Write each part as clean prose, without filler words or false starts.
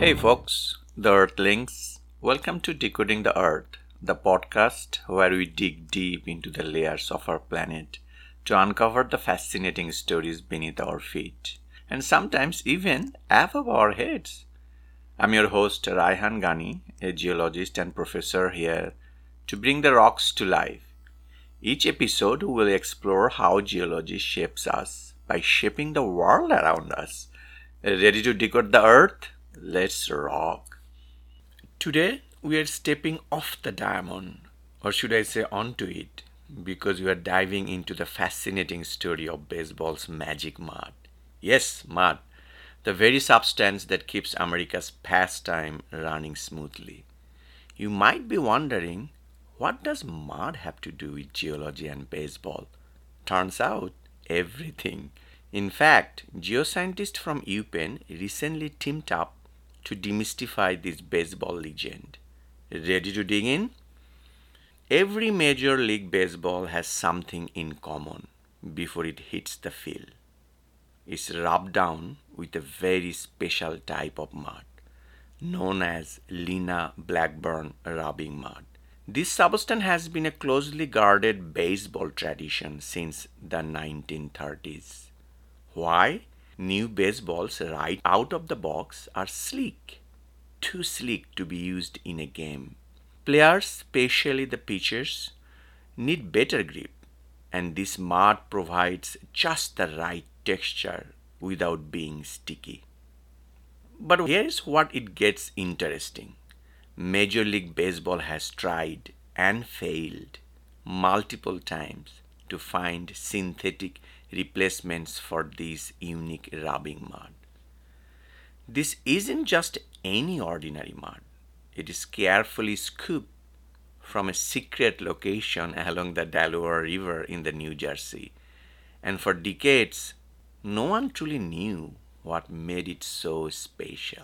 Hey folks, the Earthlings. Welcome to Decoding the Earth, the podcast where we dig deep into the layers of our planet to uncover the fascinating stories beneath our feet and sometimes even above our heads. I'm your host Raihan Ghani, a geologist and professor here to bring the rocks to life. Each episode will explore how geology shapes us by shaping the world around us. Ready to decode the earth? Let's rock. Today we are stepping off the diamond, or should I say onto it, because we are diving into the fascinating story of baseball's magic mud. Yes, mud, the very substance that keeps America's pastime running smoothly. You might be wondering, what does mud have to do with geology and baseball? Turns out, everything. In fact, geoscientists from UPenn recently teamed up to demystify this baseball legend. Ready to dig in? Every Major League Baseball has something in common before it hits the field. It's rubbed down with a very special type of mud known as Lena Blackburn rubbing mud. This substance has been a closely guarded baseball tradition since the 1930s. Why? New baseballs right out of the box are sleek, too sleek to be used in a game. Players, especially the pitchers, need better grip, and this mud provides just the right texture without being sticky. But here's what it gets interesting. Major League Baseball has tried and failed multiple times to find synthetic replacements for this unique rubbing mud. This isn't just any ordinary mud. It is carefully scooped from a secret location along the Delaware River in the New Jersey. And for decades, no one truly knew what made it so special.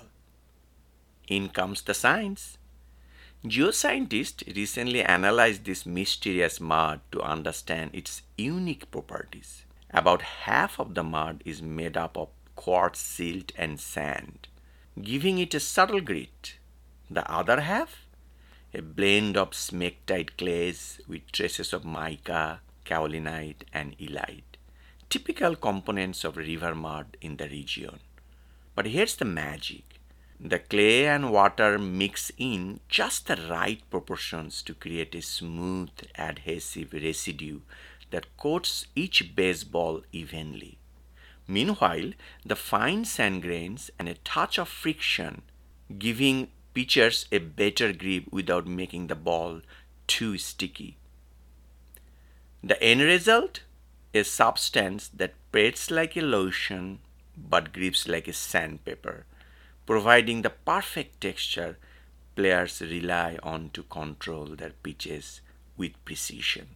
In comes the science. Geoscientists recently analyzed this mysterious mud to understand its unique properties. About half of the mud is made up of quartz, silt, and sand, giving it a subtle grit. The other half, a blend of smectite clays with traces of mica, kaolinite, and illite, typical components of river mud in the region. But here's the magic. The clay and water mix in just the right proportions to create a smooth, adhesive residue that coats each baseball evenly. Meanwhile, the fine sand grains and a touch of friction giving pitchers a better grip without making the ball too sticky. The end result? A substance that paints like a lotion but grips like a sandpaper, providing the perfect texture players rely on to control their pitches with precision.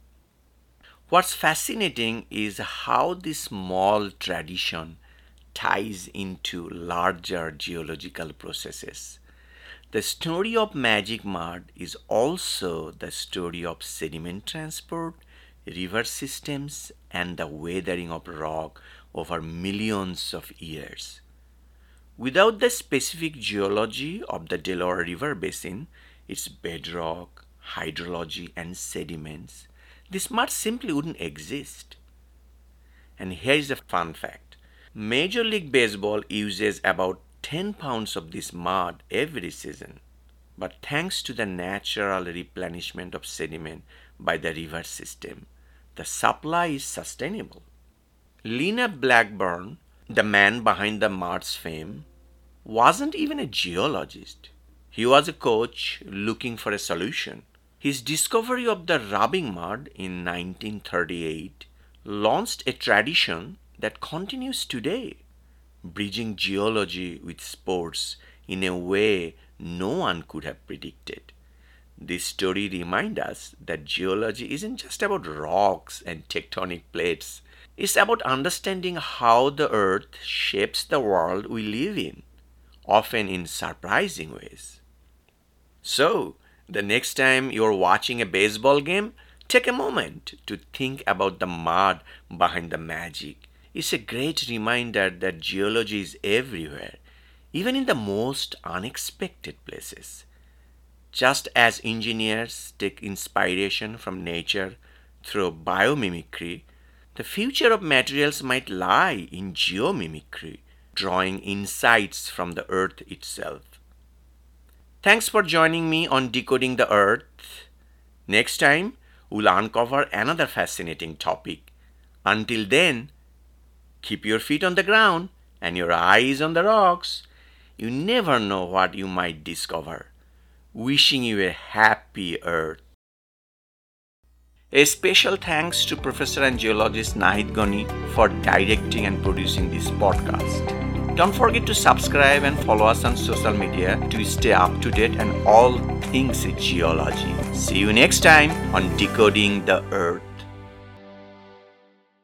What's fascinating is how this small tradition ties into larger geological processes. The story of magic mud is also the story of sediment transport, river systems, and the weathering of rock over millions of years. Without the specific geology of the Delaware River Basin, its bedrock, hydrology, and sediments, this mud simply wouldn't exist. And here's a fun fact. Major League Baseball uses about 10 pounds of this mud every season. But thanks to the natural replenishment of sediment by the river system, the supply is sustainable. Lena Blackburn, the man behind the mud's fame, wasn't even a geologist. He was a coach looking for a solution. His discovery of the rubbing mud in 1938 launched a tradition that continues today, bridging geology with sports in a way no one could have predicted. This story reminds us that geology isn't just about rocks and tectonic plates. It's about understanding how the earth shapes the world we live in, often in surprising ways. So, the next time you're watching a baseball game, take a moment to think about the mud behind the magic. It's a great reminder that geology is everywhere, even in the most unexpected places. Just as engineers take inspiration from nature through biomimicry, the future of materials might lie in geomimicry, drawing insights from the earth itself. Thanks for joining me on Decoding the Earth. Next time, we'll uncover another fascinating topic. Until then, keep your feet on the ground and your eyes on the rocks. You never know what you might discover. Wishing you a happy Earth. A special thanks to Professor and Geologist Nahid Gani for directing and producing this podcast. Don't forget to subscribe and follow us on social media to stay up to date on all things geology. See you next time on Decoding the Earth.